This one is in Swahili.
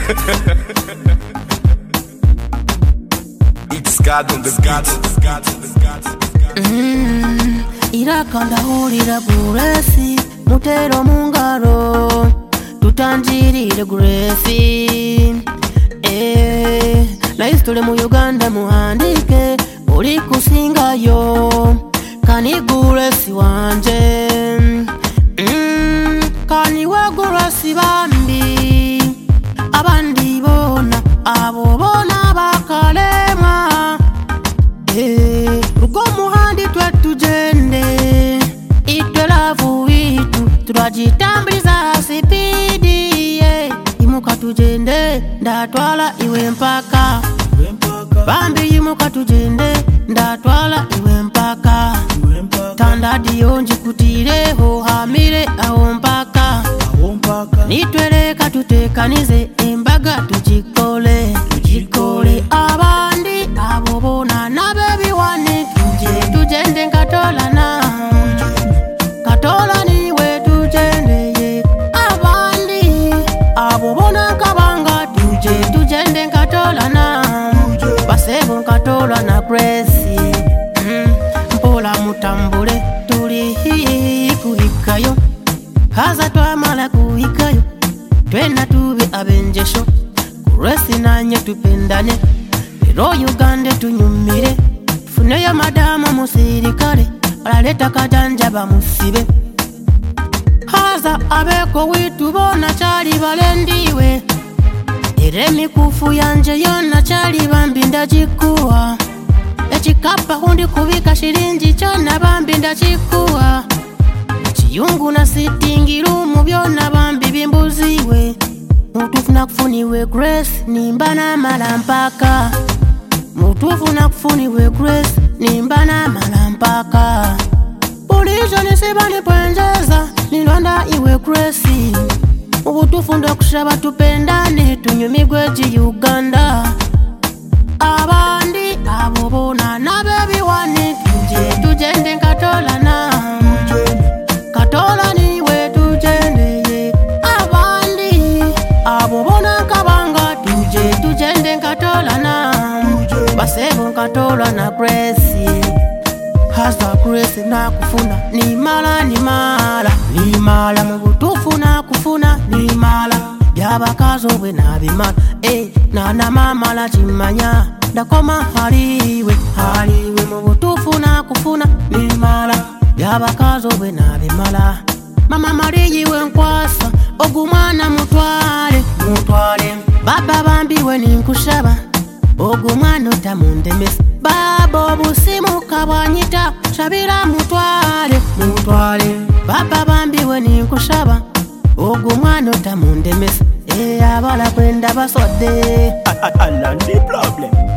It's God on the Irakanda hulira Grace mutero mungaro tutanjirire Grace na istole mu Uganda muhandike uli kusingayo kani Grace wanje kani wa Grace bambi abandi bona abo bona bakalema rugo muhandi twetujende itwe lavu itu turajitambuliza sipidi imuka tujende ndatwala iwe mpaka bambi imuka tujende ndatwala iwe mpaka tandadi yonji kutireho hamire aho mpaka nitwereka tutekanize embaga tujikole abandi abo bona nabebi wane tujende nkatolana niwe tujende abandi abo bona kabanga tujende nkatolana basebo nkatolana Grace mpola mutambule tuli kuhikayo haza twamala kuhikayo twena tube abenjesho Grace nanye tupendane ero Uganda tunyumire tufuneyo madamu musirikale alaleta kajanja bamusibe haza abeko witu bona chali balendiwe ere mikufu yanje yona chali bambi ndajikuwa echikapa hundi kubika shirinji chona bambi ndajikuwa chiyungu na sitingirumu byona bambi bimbuziwe mutufu nakufuniwe Grace nimbana malampaka mutufu nakufuniwe Grace nimbana malampaka Bulijo nisibani pwenjeza nilonda iwe Grace ubutufu ndo kushaba tupendane tunyumigwe ji Uganda abandi abo bona nabebi wane tujende nkatolana niwe tujende abandi abo bona kabanga tujende nkatolana basebo nkatolana Grace haza Grace nakufuna ni mala mubutufu nakufuna ni mala byabakazo bwe nabimala nana mama la chimanya ndakoma haliwe mubutufu nakufuna ni mala byabakazo bwe nabimala mama mariyiwe nkwasa ogumwana mutwale baba bambiwe ninkushaba ogumwana otamundemesa baba obusimu kabwanyita shabira mutwale baba bambiwe ninkushaba ogumwana otamundemesa abala kwenda basodde God.